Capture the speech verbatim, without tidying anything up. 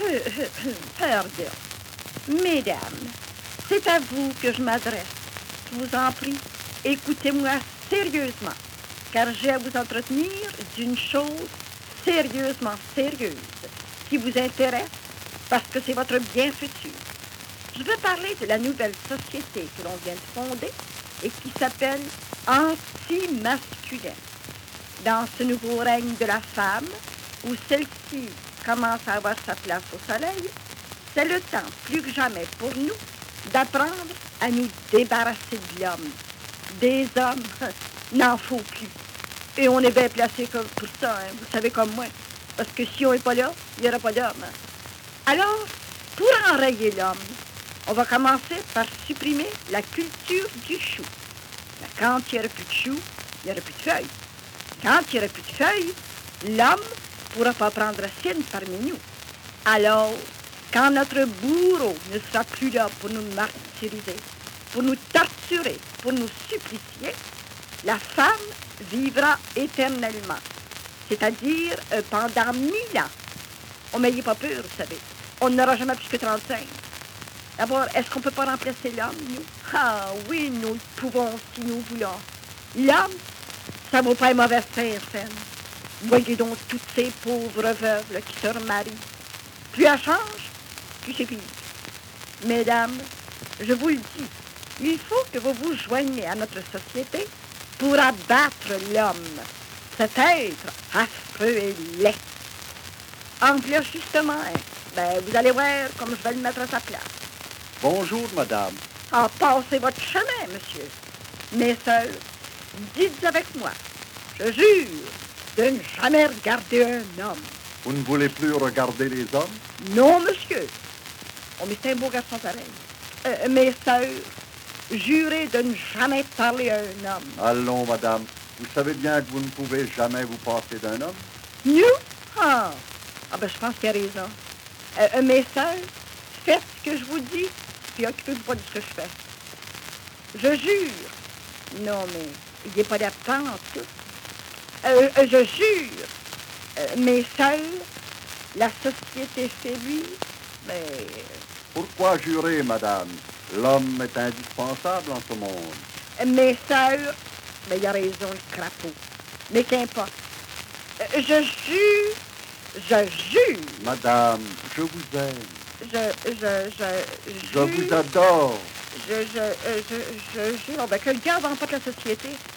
Pardon. Mesdames, c'est à vous que je m'adresse. Je vous en prie, écoutez-moi sérieusement, car j'ai à vous entretenir d'une chose sérieusement sérieuse qui vous intéresse parce que c'est votre bien futur. Je veux parler de la nouvelle société que l'on vient de fonder et qui s'appelle anti-masculin. Dans ce nouveau règne de la femme, où celle-ci commence à avoir sa place au soleil, c'est le temps, plus que jamais pour nous, d'apprendre à nous débarrasser de l'homme. Des hommes, n'en faut plus. Et on est bien placé comme pour ça, hein, vous savez comme moi. Parce que si on n'est pas là, il n'y aura pas d'homme. Alors, pour enrayer l'homme, on va commencer par supprimer la culture du chou. Mais quand il n'y aura plus de chou, il n'y aura plus de feuilles. Quand il n'y aura plus de feuilles, l'homme ne pourra pas prendre racine parmi nous. Alors, quand notre bourreau ne sera plus là pour nous martyriser, pour nous torturer, pour nous supplicier, la femme vivra éternellement, c'est-à-dire euh, pendant mille ans. On n'ayez pas peur, vous savez. On n'aura jamais plus que trente-cinq. D'abord, est-ce qu'on ne peut pas remplacer l'homme, nous? Ah oui, nous le pouvons si nous voulons. L'homme, ça ne vaut pas une mauvaise scène. Voyez donc toutes ces pauvres veuves là, qui se remarient. Plus elle change, plus c'est pire. Mesdames, je vous le dis, il faut que vous vous joigniez à notre société pour abattre l'homme, cet être affreux et laid. En là, justement, hein, ben, vous allez voir comme je vais le mettre à sa place. Bonjour, madame. Ah, passez votre chemin, monsieur. Mes sœurs, dites avec moi, je jure de ne jamais regarder un homme. Vous ne voulez plus regarder les hommes? Non, monsieur. Oh, mais c'est un beau garçon pareil. Euh, mes sœurs, jurez de ne jamais parler à un homme. Allons, madame. Vous savez bien que vous ne pouvez jamais vous passer d'un homme? Nous? Ah, ah ben, je pense qu'il a raison. Euh, euh, mes sœurs, faites ce que je vous dis, puis occupez-vous pas de ce que je fais. Je jure. Non, mais il n'y a pas d'attente. Euh, euh, je jure. Euh, mes sœurs, la société fait lui, mais... Pourquoi jurer, madame? L'homme est indispensable en ce monde. Euh, mes sœurs, mais il a raison, le crapaud. Mais qu'importe. Euh, je jure, je jure. Madame, je vous aime. Je, je, je, Je vous adore. Je, je, euh, je, je jure, ben, que le gars va pas de la société.